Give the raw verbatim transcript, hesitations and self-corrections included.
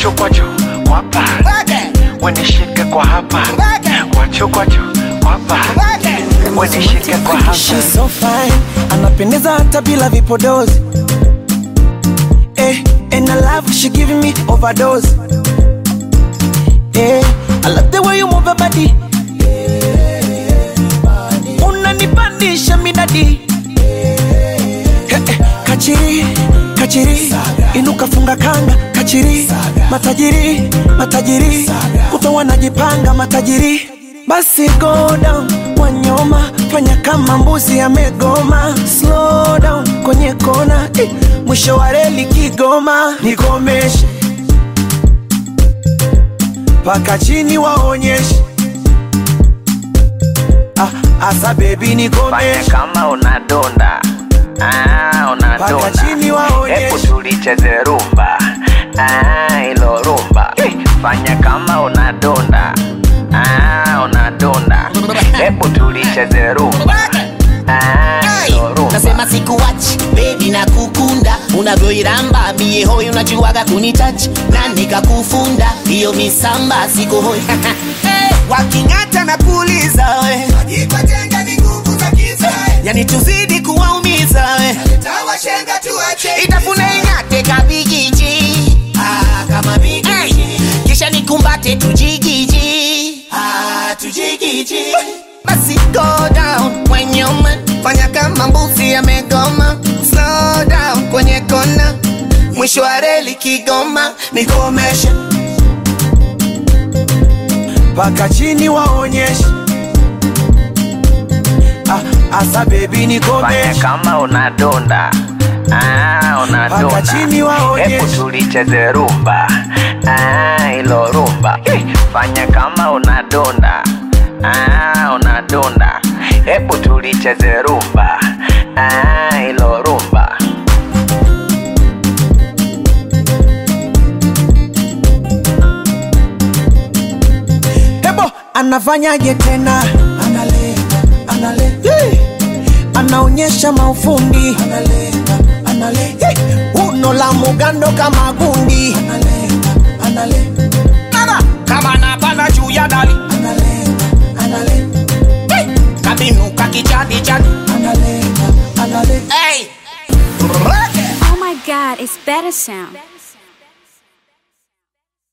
Kwacho kwacho kwapa wenishike kwa hapa. Kwacho kwacho kwapa wenishike kwa hapa. She's so fine, anapendeza hata bila vipodozi. Eh, and I love she giving me overdose. Eh, I love the way you move your body. Unanipandisha midadi. Eh, eh, kachiri, kachiri, inuka funga kanga, kachiri, matajiri, matajiri, kutoa najipanga matajiri. Basi go down, wanyoma, fanya kama mbuzi amegoma. Slow down, kwenye kona, eh, mwisho wa reli Kigoma. Nikomeshe paka chini waonyeshe. Ah, asa baby nikomeshe. Fanya kama unadonda. Ah, unadonda. Paka chini waonyeshe. Hebu tulicheze rumba. Ah, ilo rumba. Fanya kama unadonda. Ah, unadonda. Hebu tulicheze rumba. Ah, ilo rumba. Nasema sikuachi, baby na kukunda. Unavyoiramba, mie hoi unajuaga kunitouch. Na nikakufunda, hiyo misamba siko hoi. Wakingata na puliza we, Majipa tenga ni nguvu za kiza. yani tuzidi kuwaumiza we. Tawashenga tuache. Itafune ingate kabigiji, Ah, kama bigiji. hey. Kisha nikumbate tujigiji, Ah, tujigiji. basi go down when you're man. Fanya kama mbuzi amegoma. Slow down kwenye kona, mwisho wa reli Kigoma. Nikomeshe. Paka chini waonyeshe. Ah, asa baby nikomeshe. Fanya kama unadonda. Ah, unadonda. Paka chini waonyeshe. Hebu tulicheze rumba. Ah, ilo rumba. Fanya kama unadonda. Ah, unadonda. Hebu tulicheze rumba. Ah, ilo rumba. Hebo, anafanyaje tena? Analenga, analenga. Hey, anaonyesha maufundi. Analenga, analenga. Hey, uno la mugando kama gundi. Analenga, analenga. Nana, kama napanda juu ya dali. Analenga, analenga. Hey, kabinuka kijadi jadi. Analenga, analenga. Hey. Oh my God, it's better sound.